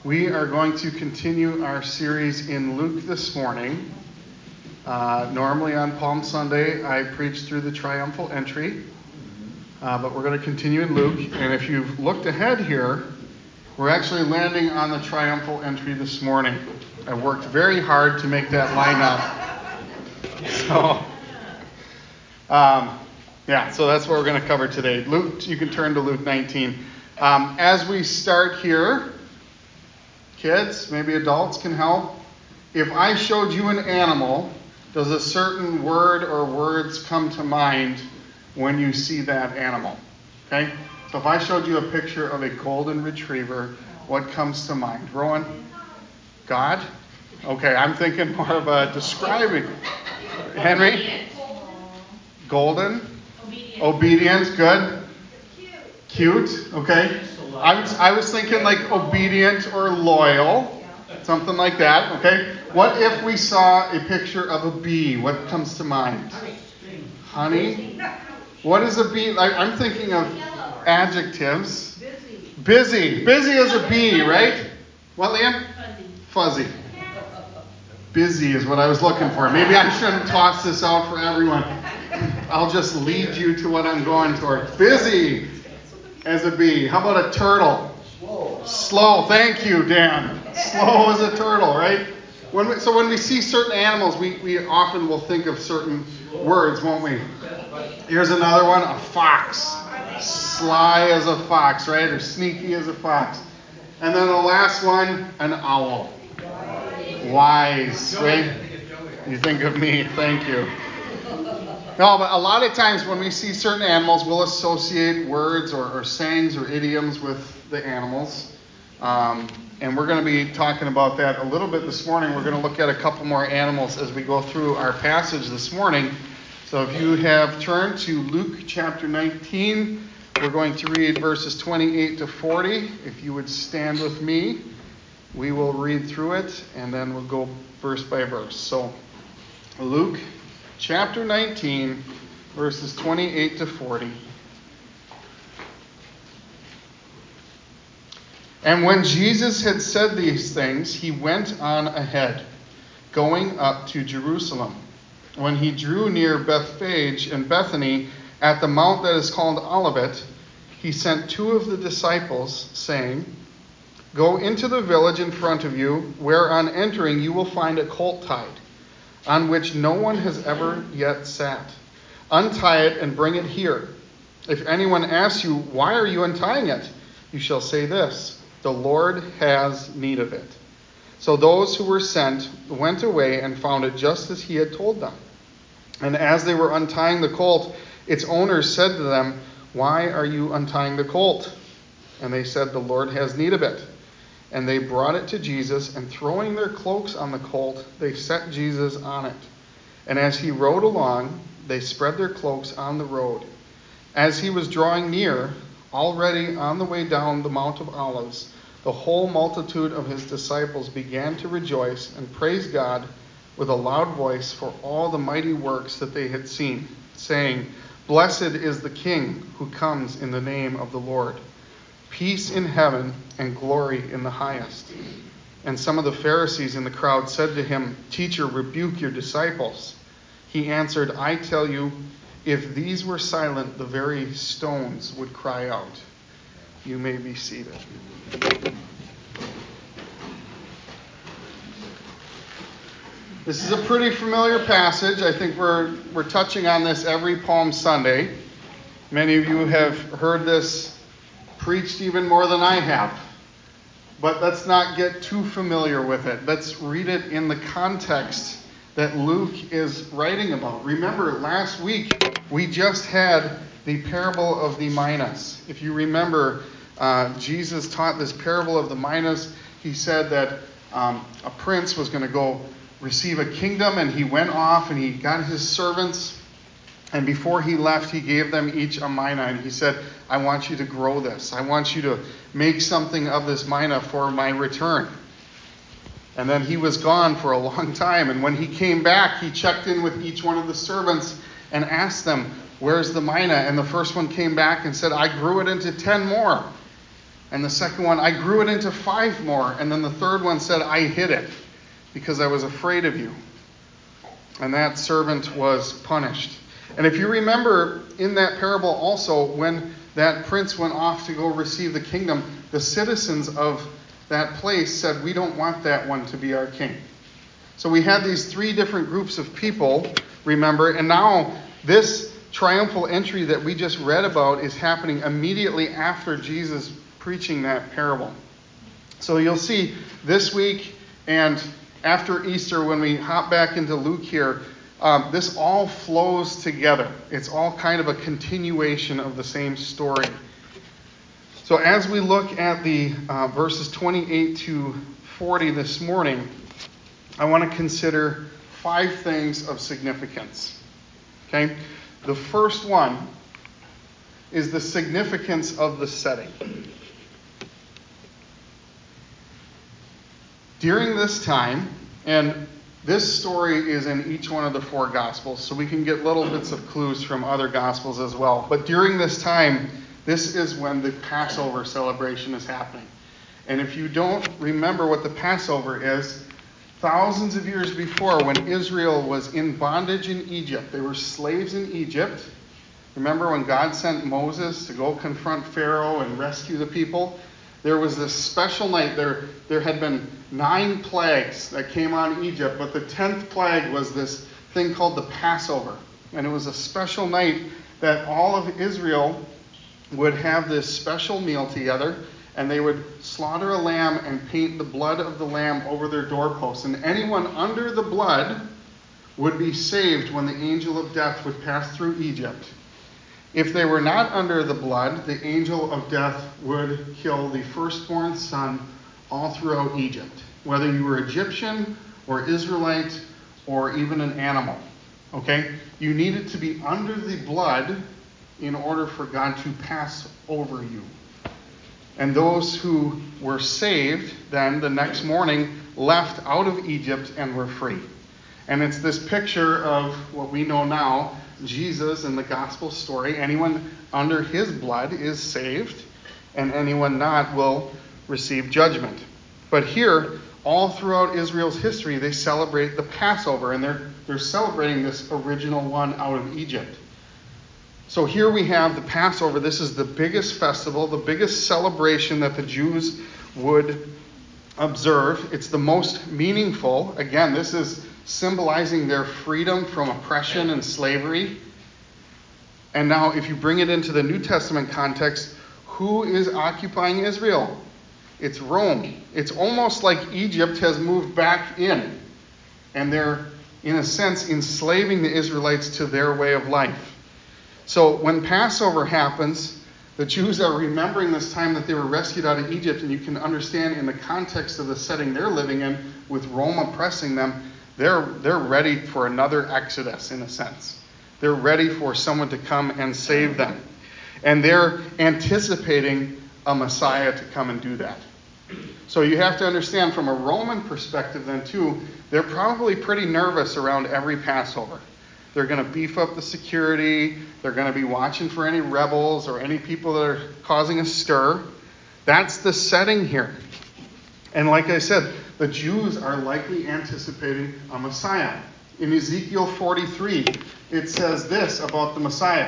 We are going to continue our series in Luke this morning. Normally on Palm Sunday, I preach through the triumphal entry, but we're going to continue in Luke. And if you've looked ahead here, we're actually landing on the triumphal entry this morning. I worked very hard to make that line up. So that's what we're going to cover today. Luke, you can turn to Luke 19. As we start here, kids, maybe adults can help. If I showed you an animal, does a certain word or words come to mind when you see that animal? Okay? So if I showed you a picture of a golden retriever, what comes to mind? Rowan? God? Okay, I'm thinking more of a describing. Henry? Golden? Obedient. Good. Cute. Okay. I was thinking like obedient or loyal, something like that. Okay. What if we saw a picture of a bee? What comes to mind? Honey. What is a bee? I'm thinking of adjectives. Busy. Busy is a bee, right? What, Liam? Fuzzy. Busy is what I was looking for. Maybe I shouldn't toss this out for everyone. I'll just lead you to what I'm going toward. Busy as a bee. How about a turtle? Slow. Thank you, Dan. Slow as a turtle, right? When we see certain animals, we often will think of certain words, won't we? Here's another one, a fox. Sly as a fox, right? Or sneaky as a fox. And then the last one, an owl. Wise, right? You think of me. Thank you. No, but a lot of times when we see certain animals, we'll associate words or sayings or idioms with the animals. And we're going to be talking about that a little bit this morning. We're going to look at a couple more animals as we go through our passage this morning. So if you have turned to Luke chapter 19, we're going to read verses 28 to 40. If you would stand with me, we will read through it, and then we'll go verse by verse. So Luke chapter 19, verses 28 to 40. And when Jesus had said these things, he went on ahead, going up to Jerusalem. When he drew near Bethphage and Bethany at the mount that is called Olivet, he sent two of the disciples, saying, "Go into the village in front of you, where on entering you will find a colt tied, on which no one has ever yet sat. Untie it and bring it here. If anyone asks you, 'Why are you untying it?' you shall say this, 'The Lord has need of it.'" So those who were sent went away and found it just as he had told them. And as they were untying the colt, its owners said to them, "Why are you untying the colt?" And they said, "The Lord has need of it." And they brought it to Jesus, and throwing their cloaks on the colt, they set Jesus on it. And as he rode along, they spread their cloaks on the road. As he was drawing near, already on the way down the Mount of Olives, the whole multitude of his disciples began to rejoice and praise God with a loud voice for all the mighty works that they had seen, saying, "Blessed is the King who comes in the name of the Lord. Peace in heaven and glory in the highest." And some of the Pharisees in the crowd said to him, "Teacher, rebuke your disciples." He answered, "I tell you, if these were silent, the very stones would cry out." You may be seated. This is a pretty familiar passage. I think we're touching on this every Palm Sunday. Many of you have heard this preached even more than I have. But let's not get too familiar with it. Let's read it in the context that Luke is writing about. Remember, last week we just had the parable of the minas. If you remember, Jesus taught this parable of the minas. He said that a prince was going to go receive a kingdom, and he went off and he got his servants. And before he left, he gave them each a mina, and he said, "I want you to grow this. I want you to make something of this mina for my return." And then he was gone for a long time. And when he came back, he checked in with each one of the servants and asked them, "Where's the mina?" And the first one came back and said, "I grew it into 10 more. And the second one, I grew it into 5 more. And then the third one said, I hid it because I was afraid of you. And that servant was punished. And if you remember in that parable also, when that prince went off to go receive the kingdom, the citizens of that place said, we don't want that one to be our king. So we had these 3 different groups of people, remember, and now this triumphal entry that we just read about is happening immediately after Jesus preaching that parable. So you'll see this week and after Easter, when we hop back into Luke here, this all flows together. It's all kind of a continuation of the same story. So as we look at the verses 28 to 40 this morning, I want to consider 5 things of significance. Okay? The first one is the significance of the setting. During this time, and this story is in each one of the 4 Gospels, so we can get little bits of clues from other Gospels as well. But during this time, this is when the Passover celebration is happening. And if you don't remember what the Passover is, thousands of years before, when Israel was in bondage in Egypt, they were slaves in Egypt. Remember when God sent Moses to go confront Pharaoh and rescue the people? There was this special night. There had been 9 plagues that came on Egypt, but the 10th plague was this thing called the Passover. And it was a special night that all of Israel would have this special meal together, and they would slaughter a lamb and paint the blood of the lamb over their doorposts. And anyone under the blood would be saved when the angel of death would pass through Egypt. If they were not under the blood, the angel of death would kill the firstborn son all throughout Egypt, whether you were Egyptian or Israelite or even an animal. Okay? You needed to be under the blood in order for God to pass over you. And those who were saved then the next morning left out of Egypt and were free. And it's this picture of what we know now, Jesus in the gospel story. Anyone under his blood is saved, and anyone not will receive judgment. But here, all throughout Israel's history, they celebrate the Passover, and they're celebrating this original one out of Egypt. So here we have the Passover. This is the biggest festival, the biggest celebration that the Jews would observe. It's the most meaningful. Again, this is symbolizing their freedom from oppression and slavery. And now, if you bring it into the New Testament context, who is occupying Israel? It's Rome. It's almost like Egypt has moved back in, and they're, in a sense, enslaving the Israelites to their way of life. So when Passover happens, the Jews are remembering this time that they were rescued out of Egypt, and you can understand in the context of the setting they're living in, with Rome oppressing them, they're ready for another Exodus, in a sense. They're ready for someone to come and save them. And they're anticipating a Messiah to come and do that. So you have to understand from a Roman perspective then too, they're probably pretty nervous around every Passover. They're going to beef up the security. They're going to be watching for any rebels or any people that are causing a stir. That's the setting here. And like I said, the Jews are likely anticipating a Messiah. In Ezekiel 43, it says this about the Messiah.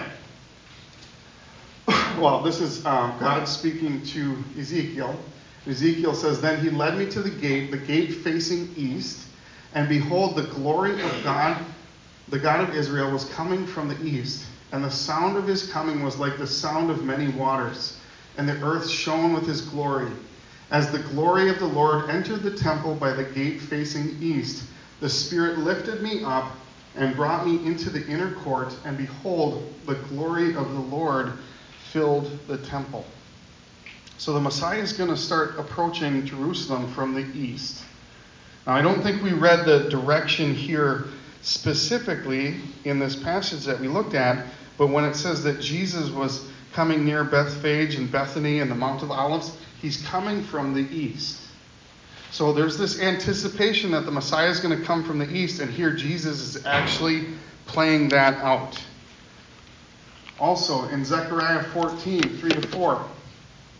Well, this is God speaking to Ezekiel. Ezekiel says, "Then he led me to the gate facing east, and behold, the glory of God, the God of Israel, was coming from the east. And the sound of his coming was like the sound of many waters, and the earth shone with his glory. As the glory of the Lord entered the temple by the gate facing east, the Spirit lifted me up and brought me into the inner court, and behold, the glory of the Lord filled the temple." So the Messiah is going to start approaching Jerusalem from the east. Now, I don't think we read the direction here specifically in this passage that we looked at, but when it says that Jesus was coming near Bethphage and Bethany and the Mount of Olives, he's coming from the east. So there's this anticipation that the Messiah is going to come from the east, and here Jesus is actually playing that out. Also, in Zechariah 14, 3-4,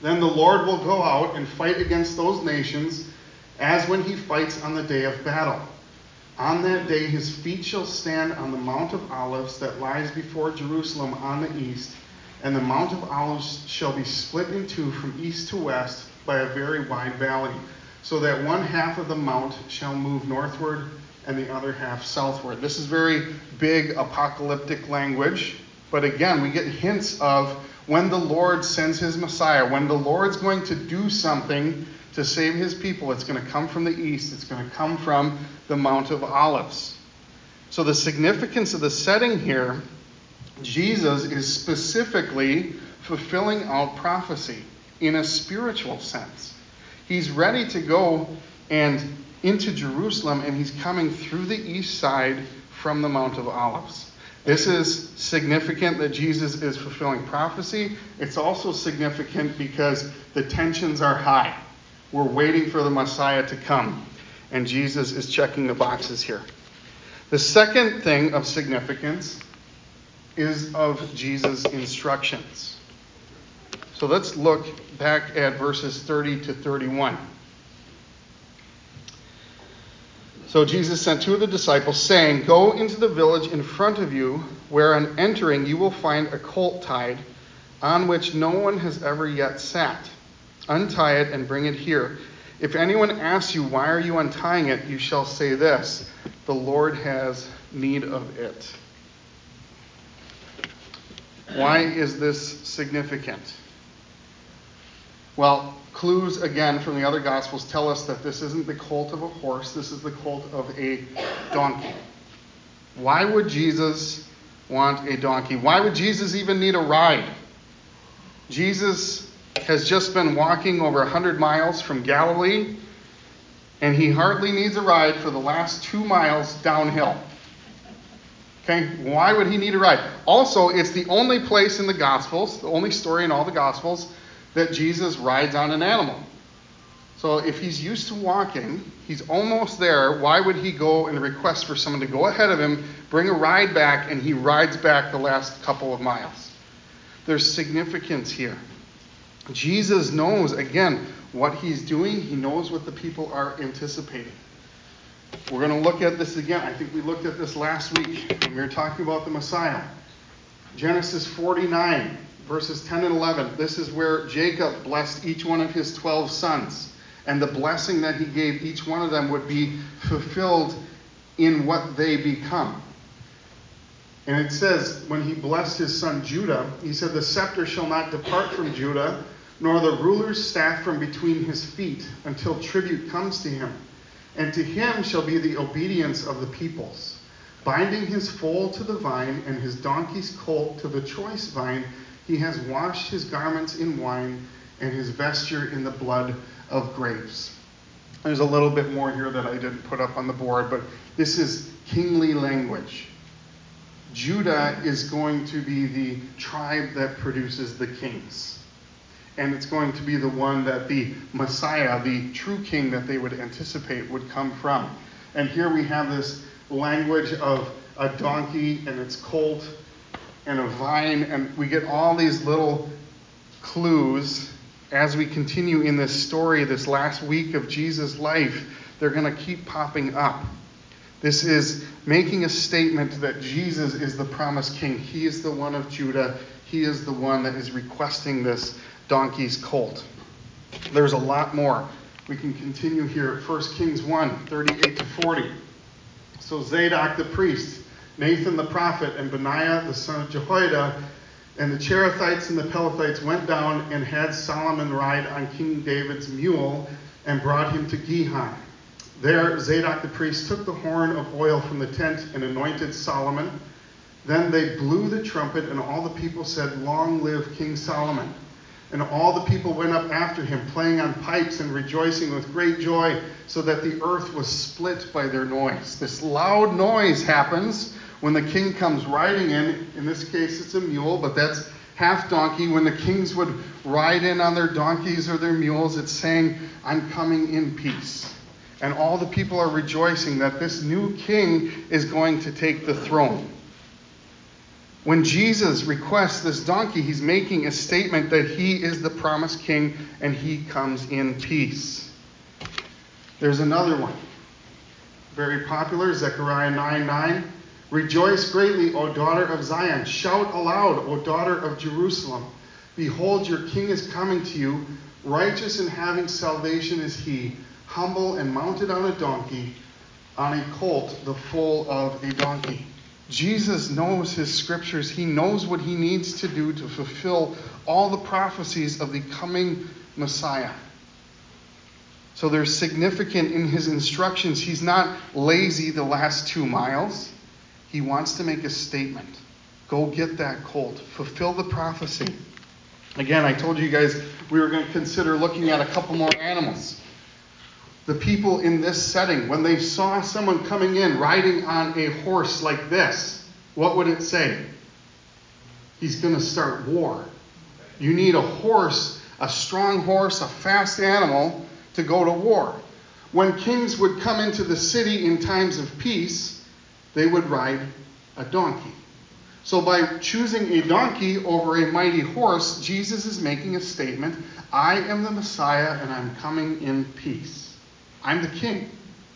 Then the Lord will go out and fight against those nations as when he fights on the day of battle. On that day his feet shall stand on the Mount of Olives that lies before Jerusalem on the east, and the Mount of Olives shall be split in two from east to west by a very wide valley, so that one half of the mount shall move northward and the other half southward. This is very big apocalyptic language, but again, we get hints of when the Lord sends his Messiah, when the Lord's going to do something to save his people. It's going to come from the east. It's going to come from the Mount of Olives. So the significance of the setting here, Jesus is specifically fulfilling out prophecy in a spiritual sense. He's ready to go and into Jerusalem, and he's coming through the east side from the Mount of Olives. This is significant that Jesus is fulfilling prophecy. It's also significant because the tensions are high. We're waiting for the Messiah to come, and Jesus is checking the boxes here. The second thing of significance is of Jesus' instructions. So let's look back at verses 30 to 31. So Jesus sent two of the disciples, saying, "Go into the village in front of you, where on entering you will find a colt tied, on which no one has ever yet sat. Untie it and bring it here. If anyone asks you, 'Why are you untying it?' you shall say this, 'The Lord has need of it.'" Why is this significant? Well, clues again from the other Gospels tell us that this isn't the colt of a horse, this is the colt of a donkey. Why would Jesus want a donkey? Why would Jesus even need a ride? Jesus has just been walking over 100 miles from Galilee, and he hardly needs a ride for the last 2 miles downhill. Okay, why would he need a ride? Also, it's the only place in the Gospels, the only story in all the Gospels, that Jesus rides on an animal. So if he's used to walking, he's almost there, why would he go and request for someone to go ahead of him, bring a ride back, and he rides back the last couple of miles? There's significance here. Jesus knows, again, what he's doing. He knows what the people are anticipating. We're going to look at this again. I think we looked at this last week when we were talking about the Messiah. Genesis 49. Verses 10 and 11, this is where Jacob blessed each one of his 12 sons. And the blessing that he gave each one of them would be fulfilled in what they become. And it says, when he blessed his son Judah, he said, "The scepter shall not depart from Judah, nor the ruler's staff from between his feet, until tribute comes to him. And to him shall be the obedience of the peoples. Binding his foal to the vine, and his donkey's colt to the choice vine, he has washed his garments in wine, and his vesture in the blood of grapes." There's a little bit more here that I didn't put up on the board, but this is kingly language. Judah is going to be the tribe that produces the kings. And it's going to be the one that the Messiah, the true king that they would anticipate, would come from. And here we have this language of a donkey and its colt and a vine, and we get all these little clues as we continue in this story, this last week of Jesus' life. They're going to keep popping up. This is making a statement that Jesus is the promised king. He is the one of Judah. He is the one that is requesting this donkey's colt. There's a lot more. We can continue here at 1 Kings 1, 38 to 40. So Zadok the priest, Nathan the prophet, and Benaiah the son of Jehoiada, and the Cherethites and the Pelethites went down and had Solomon ride on King David's mule and brought him to Gihon. There Zadok the priest took the horn of oil from the tent and anointed Solomon. Then they blew the trumpet, and all the people said, "Long live King Solomon." And all the people went up after him, playing on pipes and rejoicing with great joy, so that the earth was split by their noise. This loud noise happens when the king comes riding in. In this case, it's a mule, but that's half donkey. When the kings would ride in on their donkeys or their mules, it's saying, "I'm coming in peace." And all the people are rejoicing that this new king is going to take the throne. When Jesus requests this donkey, he's making a statement that he is the promised king and he comes in peace. There's another one. Very popular, Zechariah 9:9. Rejoice greatly, O daughter of Zion. Shout aloud, O daughter of Jerusalem. Behold, your king is coming to you. Righteous and having salvation is he, humble and mounted on a donkey, on a colt, the foal of a donkey. Jesus knows his scriptures. He knows what he needs to do to fulfill all the prophecies of the coming Messiah. So they're significant in his instructions. He's not lazy the last 2 miles. He wants to make a statement. Go get that colt. Fulfill the prophecy. Again, I told you guys we were going to consider looking at a couple more animals. The people in this setting, when they saw someone coming in riding on a horse like this, what would it say? He's going to start war. You need a horse, a strong horse, a fast animal to go to war. When kings would come into the city in times of peace, they would ride a donkey. So by choosing a donkey over a mighty horse, Jesus is making a statement. I am the Messiah and I'm coming in peace. I'm the king.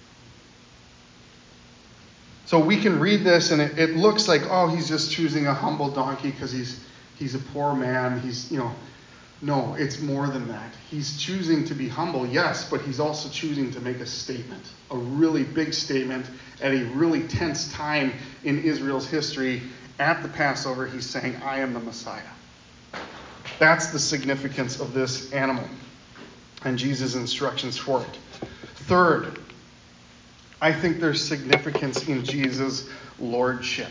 So we can read this and it looks like, oh, he's just choosing a humble donkey because he's a poor man. No, it's more than that. He's choosing to be humble, yes, but he's also choosing to make a statement, a really big statement at a really tense time in Israel's history. At the Passover, he's saying, I am the Messiah. That's the significance of this animal and Jesus' instructions for it. Third, I think there's significance in Jesus' lordship.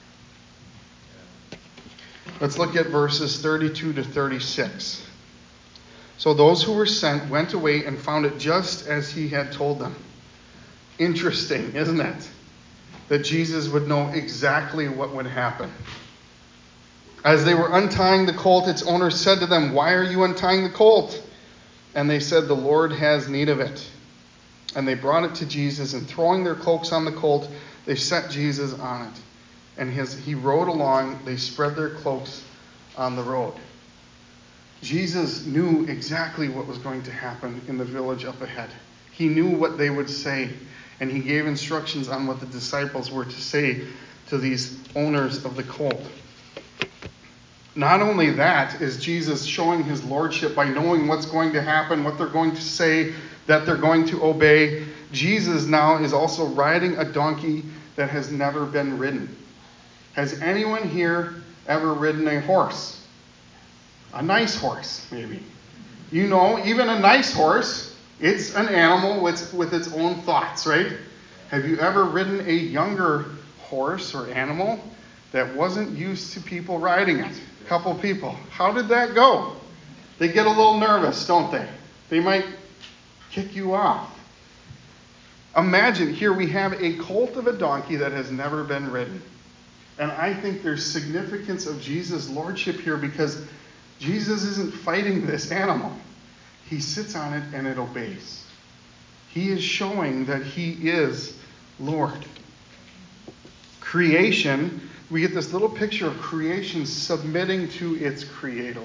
Let's look at verses 32 to 36. So those who were sent went away and found it just as he had told them. Interesting, isn't it? That Jesus would know exactly what would happen. As they were untying the colt, its owner said to them, why are you untying the colt? And they said, the Lord has need of it. And they brought it to Jesus, and throwing their cloaks on the colt, they set Jesus on it. And he rode along, they spread their cloaks on the road. Jesus knew exactly what was going to happen in the village up ahead. He knew what they would say, and he gave instructions on what the disciples were to say to these owners of the colt. Not only that is Jesus showing his lordship by knowing what's going to happen, what they're going to say, that they're going to obey. Jesus now is also riding a donkey that has never been ridden. Has anyone here ever ridden a horse? A nice horse, maybe. You know, even a nice horse, it's an animal with its own thoughts, right? Have you ever ridden a younger horse or animal that wasn't used to people riding it? A couple people. How did that go? They get a little nervous, don't they? They might kick you off. Imagine here we have a colt of a donkey that has never been ridden. And I think there's significance of Jesus' lordship here because Jesus isn't fighting this animal. He sits on it and it obeys. He is showing that he is Lord. Creation, we get this little picture of creation submitting to its creator.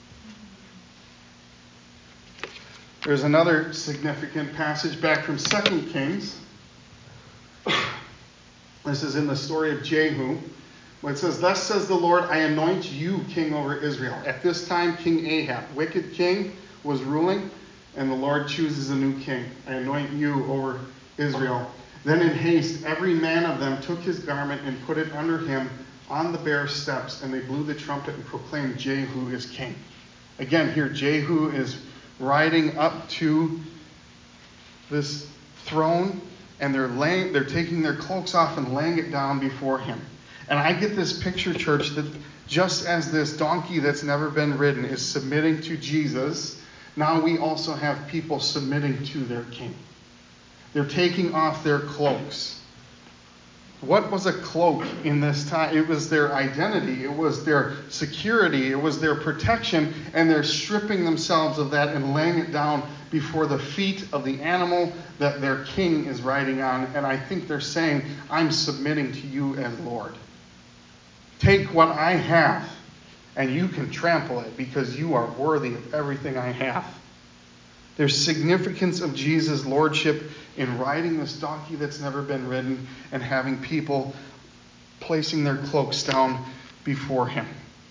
There's another significant passage back from 2 Kings. This is in the story of Jehu. When it says, thus says the Lord, I anoint you king over Israel. At this time, King Ahab, wicked king, was ruling, and the Lord chooses a new king. I anoint you over Israel. Then in haste, every man of them took his garment and put it under him on the bare steps, and they blew the trumpet and proclaimed Jehu as king. Again, here Jehu is riding up to this throne, and they're taking their cloaks off and laying it down before him. And I get this picture, church, that just as this donkey that's never been ridden is submitting to Jesus, now we also have people submitting to their king. They're taking off their cloaks. What was a cloak in this time? It was their identity. It was their security. It was their protection. And they're stripping themselves of that and laying it down before the feet of the animal that their king is riding on. And I think they're saying, I'm submitting to you as Lord. Take what I have, and you can trample it because you are worthy of everything I have. There's significance of Jesus' lordship in riding this donkey that's never been ridden and having people placing their cloaks down before him.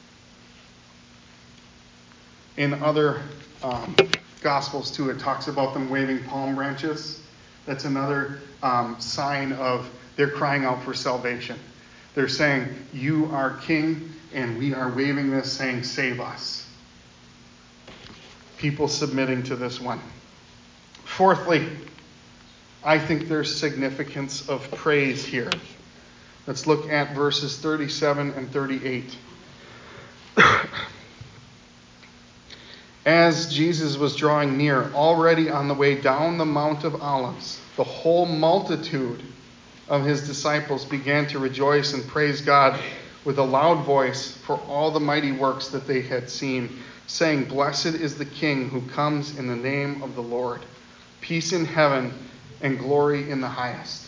In other Gospels, too, it talks about them waving palm branches. That's another sign of they're crying out for salvation. They're saying, you are king, and we are waving this saying, save us. People submitting to this one. Fourthly, I think there's significance of praise here. Let's look at verses 37 and 38. As Jesus was drawing near, already on the way down the Mount of Olives, the whole multitude of his disciples began to rejoice and praise God with a loud voice for all the mighty works that they had seen, saying, Blessed is the King who comes in the name of the Lord. Peace in heaven and glory in the highest.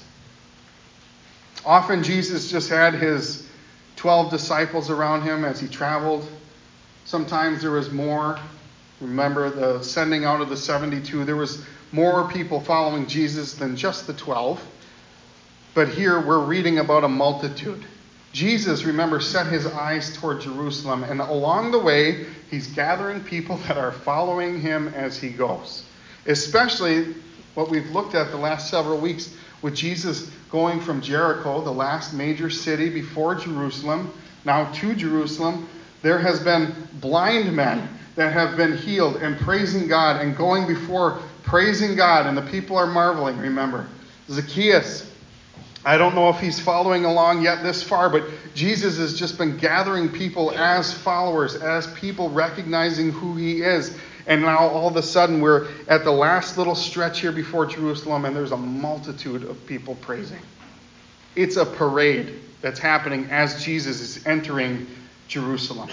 Often Jesus just had his 12 disciples around him as he traveled. Sometimes there was more. Remember the sending out of the 72. There was more people following Jesus than just the 12. But here we're reading about a multitude. Jesus, remember, set his eyes toward Jerusalem. And along the way, he's gathering people that are following him as he goes. Especially what we've looked at the last several weeks with Jesus going from Jericho, the last major city before Jerusalem, now to Jerusalem. There has been blind men that have been healed and praising God and going before praising God. And the people are marveling, remember. Zacchaeus, I don't know if he's following along yet this far, but Jesus has just been gathering people as followers, as people recognizing who he is. And now all of a sudden we're at the last little stretch here before Jerusalem, and there's a multitude of people praising. It's a parade that's happening as Jesus is entering Jerusalem.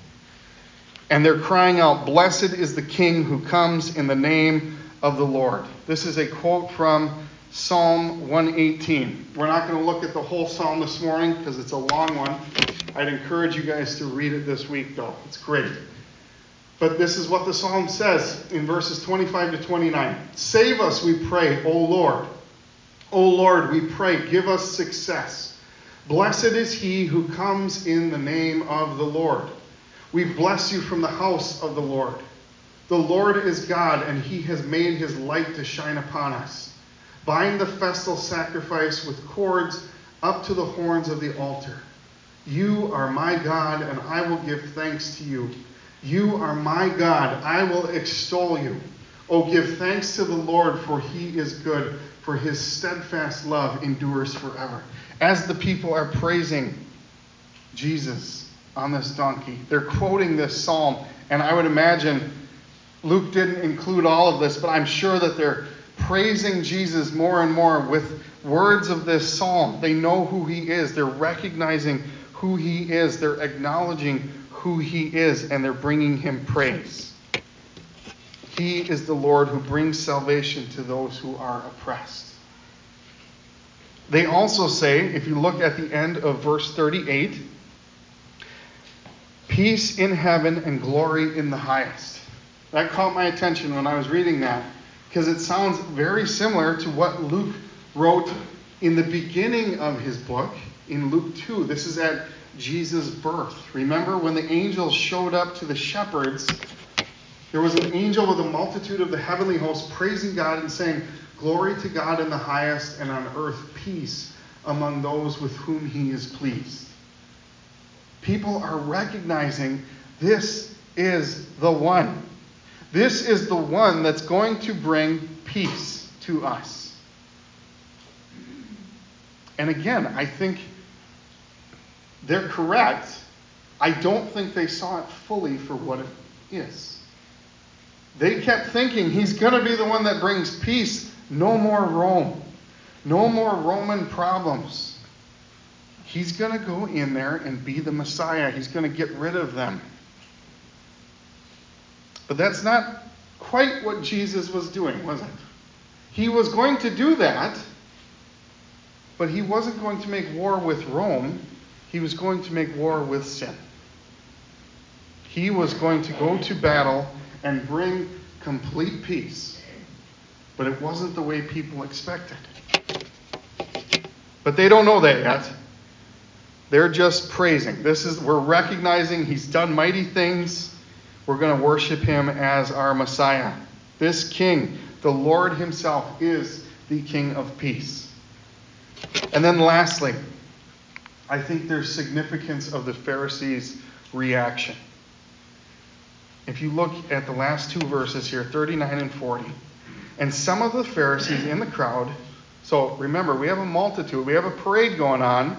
And they're crying out, Blessed is the King who comes in the name of the Lord. This is a quote from Psalm 118. We're not going to look at the whole psalm this morning because it's a long one. I'd encourage you guys to read it this week, though. It's great. But this is what the psalm says in verses 25 to 29. Save us, we pray, O Lord. O Lord, we pray, give us success. Blessed is he who comes in the name of the Lord. We bless you from the house of the Lord. The Lord is God, and he has made his light to shine upon us. Bind the festal sacrifice with cords up to the horns of the altar. You are my God, and I will give thanks to you. You are my God, I will extol you. Oh, give thanks to the Lord, for he is good, for his steadfast love endures forever. As the people are praising Jesus on this donkey, they're quoting this psalm, and I would imagine Luke didn't include all of this, but I'm sure that they're praising Jesus more and more with words of this psalm. They know who he is. They're recognizing who he is. They're acknowledging who he is, and they're bringing him praise. He is the Lord who brings salvation to those who are oppressed. They also say, if you look at the end of verse 38, peace in heaven and glory in the highest. That caught my attention when I was reading that, because it sounds very similar to what Luke wrote in the beginning of his book in Luke 2. This is at Jesus' birth. Remember when the angels showed up to the shepherds, there was an angel with a multitude of the heavenly hosts praising God and saying, Glory to God in the highest, and on earth peace among those with whom he is pleased. People are recognizing this is the one. This is the one that's going to bring peace to us. And again, I think they're correct. I don't think they saw it fully for what it is. They kept thinking he's going to be the one that brings peace. No more Rome. No more Roman problems. He's going to go in there and be the Messiah. He's going to get rid of them. But that's not quite what Jesus was doing, was it? He was going to do that, but he wasn't going to make war with Rome. He was going to make war with sin. He was going to go to battle and bring complete peace. But it wasn't the way people expected. But they don't know that yet. They're just praising. We're recognizing He's done mighty things. We're going to worship Him as our Messiah. This King, the Lord Himself, is the King of peace. And then lastly, I think there's significance of the Pharisees' reaction. If you look at the last two verses here, 39 and 40, and some of the Pharisees in the crowd, so remember, we have a multitude, we have a parade going on.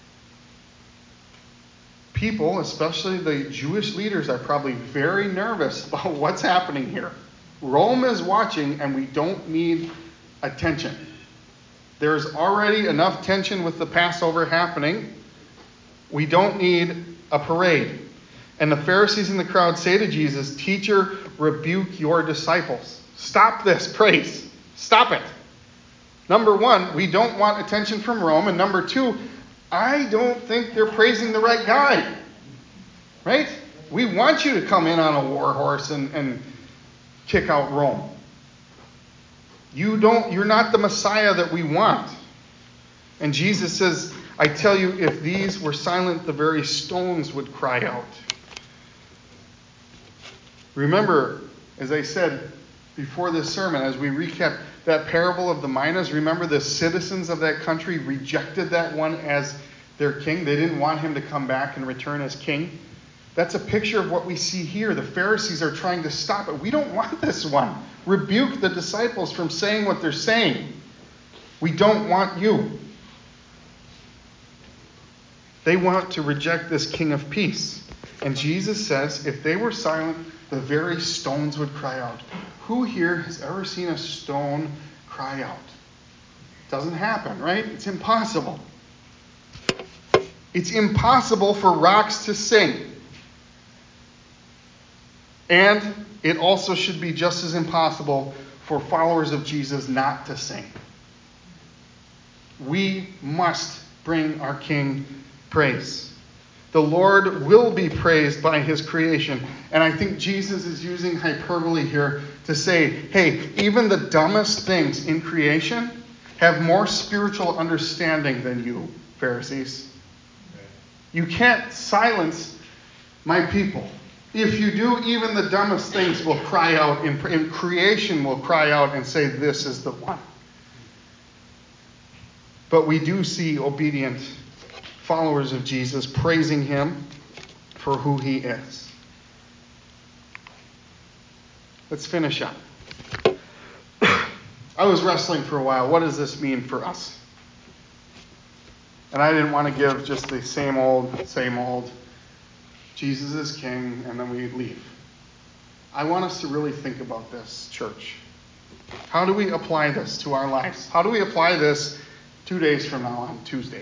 People, especially the Jewish leaders, are probably very nervous about what's happening here. Rome is watching, and we don't need attention. There's already enough tension with the Passover happening. We don't need a parade. And the Pharisees in the crowd say to Jesus, "Teacher, rebuke your disciples." Stop this praise. Stop it. Number one, we don't want attention from Rome. And number two, I don't think they're praising the right guy. Right? We want you to come in on a war horse and kick out Rome. You're not the Messiah that we want. And Jesus says, I tell you, if these were silent, the very stones would cry out. Remember, as I said before this sermon, as we recap that parable of the minas, remember the citizens of that country rejected that one as their king. They didn't want him to come back and return as king. That's a picture of what we see here. The Pharisees are trying to stop it. We don't want this one. Rebuke the disciples from saying what they're saying. We don't want you. They want to reject this King of Peace. And Jesus says, if they were silent, the very stones would cry out. Who here has ever seen a stone cry out? Doesn't happen, right? It's impossible. It's impossible for rocks to sing. And it also should be just as impossible for followers of Jesus not to sing. We must bring our King praise. The Lord will be praised by His creation. And I think Jesus is using hyperbole here to say, hey, even the dumbest things in creation have more spiritual understanding than you, Pharisees. You can't silence my people. If you do, even the dumbest things will cry out, and creation will cry out and say, this is the one. But we do see obedient followers of Jesus praising Him for who He is. Let's finish up. I was wrestling for a while. What does this mean for us? And I didn't want to give just the same old, Jesus is King, and then we leave. I want us to really think about this, church. How do we apply this to our lives? How do we apply this 2 days from now on Tuesday?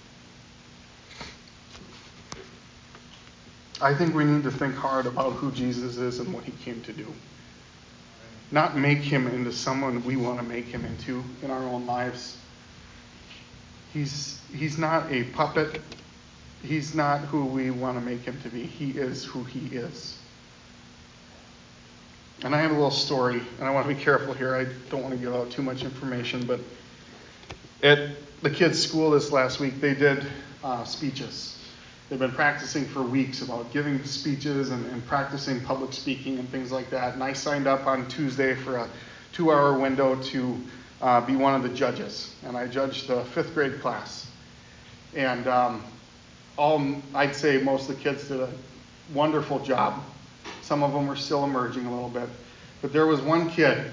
I think we need to think hard about who Jesus is and what He came to do. Not make Him into someone we want to make Him into in our own lives. He's not a puppet. He's not who we want to make Him to be. He is who He is. And I have a little story, and I want to be careful here. I don't want to give out too much information, but at the kids' school this last week, they did speeches. They've been practicing for weeks about giving speeches and practicing public speaking and things like that. And I signed up on Tuesday for a 2-hour window to be one of the judges. And I judged the 5th grade class. And I'd say most of the kids did a wonderful job. Some of them were still emerging a little bit. But there was one kid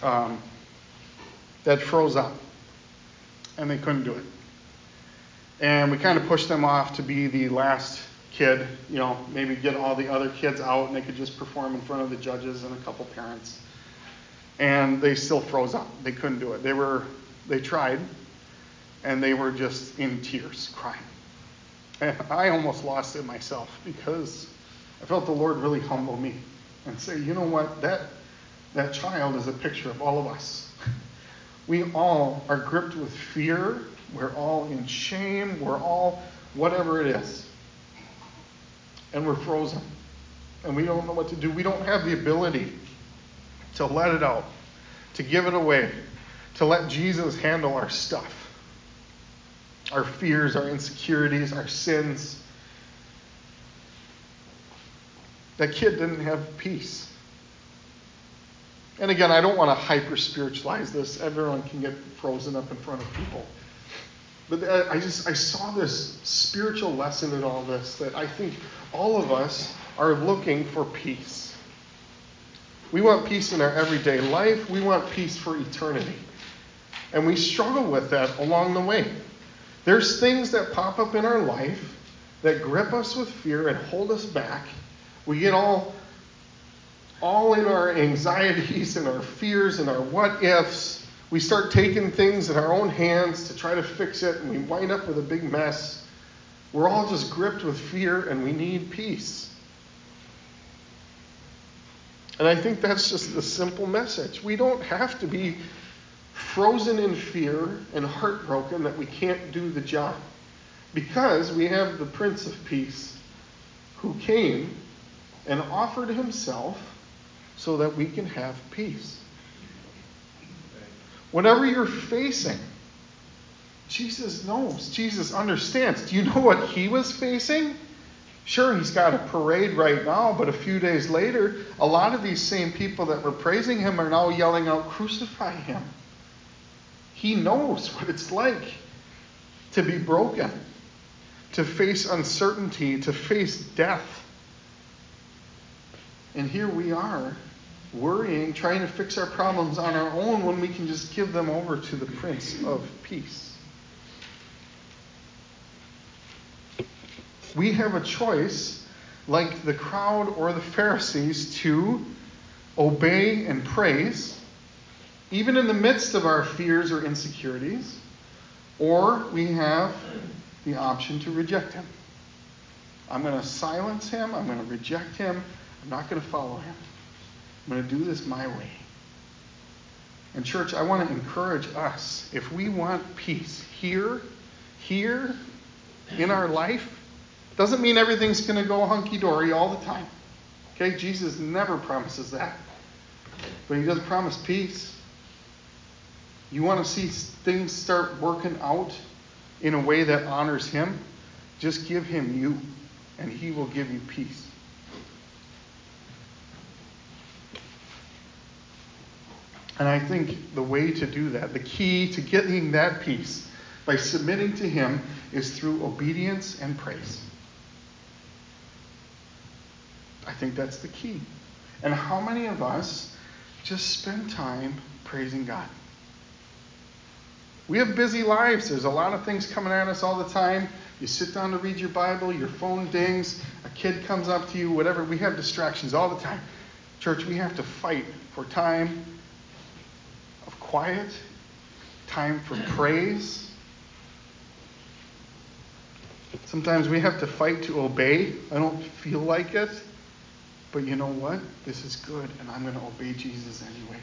that froze up. And they couldn't do it. And we kind of pushed them off to be the last kid, maybe get all the other kids out and they could just perform in front of the judges and a couple parents. And they still froze up. They couldn't do it. They tried, and they were just in tears, crying. And I almost lost it myself because I felt the Lord really humble me and say, you know what, that child is a picture of all of us. We all are gripped with fear. We're all in shame. We're all whatever it is. And we're frozen. And we don't know what to do. We don't have the ability to let it out, to give it away, to let Jesus handle our stuff, our fears, our insecurities, our sins. That kid didn't have peace. And again, I don't want to hyper-spiritualize this. Everyone can get frozen up in front of people. But I saw this spiritual lesson in all this, that I think all of us are looking for peace. We want peace in our everyday life. We want peace for eternity. And we struggle with that along the way. There's things that pop up in our life that grip us with fear and hold us back. We get all in our anxieties and our fears and our what ifs. We start taking things in our own hands to try to fix it, and we wind up with a big mess. We're all just gripped with fear, and we need peace. And I think that's just the simple message. We don't have to be frozen in fear and heartbroken that we can't do the job, because we have the Prince of Peace who came and offered himself so that we can have peace. Whatever you're facing, Jesus knows. Jesus understands. Do you know what he was facing? Sure, he's got a parade right now, but a few days later, a lot of these same people that were praising him are now yelling out, "Crucify him." He knows what it's like to be broken, to face uncertainty, to face death. And here we are, worrying, trying to fix our problems on our own when we can just give them over to the Prince of Peace. We have a choice, like the crowd or the Pharisees, to obey and praise, even in the midst of our fears or insecurities, or we have the option to reject him. I'm going to silence him. I'm going to reject him. I'm not going to follow him. I'm going to do this my way. And church, I want to encourage us, if we want peace here in our life, doesn't mean everything's going to go hunky-dory all the time. Okay? Jesus never promises that. But he does promise peace. You want to see things start working out in a way that honors him? Just give him you, and he will give you peace. And I think the way to do that, the key to getting that peace by submitting to him, is through obedience and praise. I think that's the key. And how many of us just spend time praising God? We have busy lives. There's a lot of things coming at us all the time. You sit down to read your Bible, your phone dings, a kid comes up to you, whatever. We have distractions all the time. Church, we have to fight for time of quiet, time for praise. Sometimes we have to fight to obey. I don't feel like it. But you know what? This is good, and I'm going to obey Jesus anyways.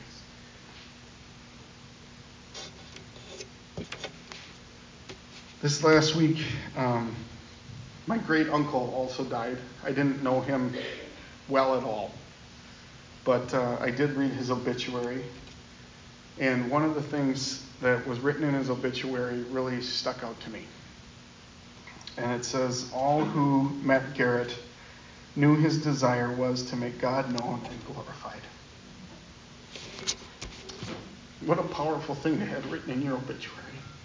This last week, my great uncle also died. I didn't know him well at all, but I did read his obituary. And one of the things that was written in his obituary really stuck out to me. And it says, "All who met Garrett knew his desire was to make God known and glorified." What a powerful thing to have written in your obituary.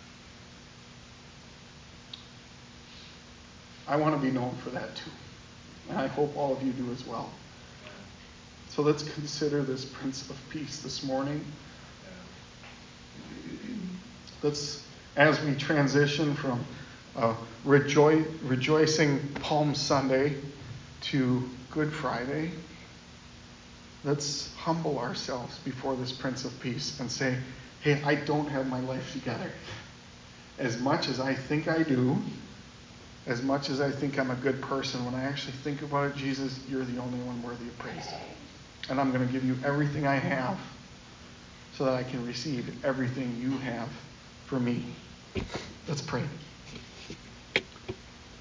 I want to be known for that too. And I hope all of you do as well. So let's consider this Prince of Peace this morning. Let's, as we transition from rejoicing Palm Sunday to Good Friday, let's humble ourselves before this Prince of Peace and say, hey, I don't have my life together. As much as I think I do, as much as I think I'm a good person, when I actually think about it, Jesus, you're the only one worthy of praise. And I'm going to give you everything I have so that I can receive everything you have for me. Let's pray.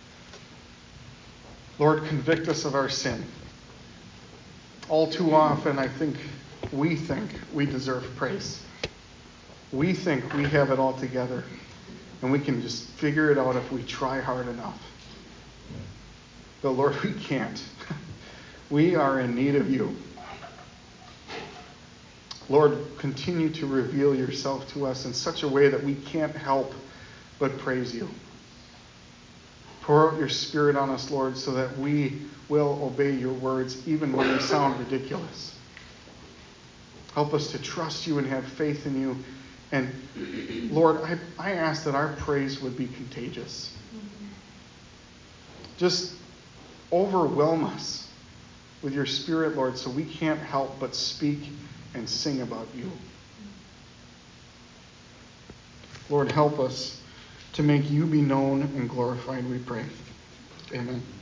Lord, convict us of our sin. All too often, we think we deserve praise. We think we have it all together, and we can just figure it out if we try hard enough. But Lord, we can't. We are in need of you. Lord, continue to reveal yourself to us in such a way that we can't help but praise you. Pour out your Spirit on us, Lord, so that we will obey your words even when they sound ridiculous. Help us to trust you and have faith in you. And Lord, I ask that our praise would be contagious. Just overwhelm us with your Spirit, Lord, so we can't help but speak and sing about you. Lord, help us to make you be known and glorified, we pray. Amen.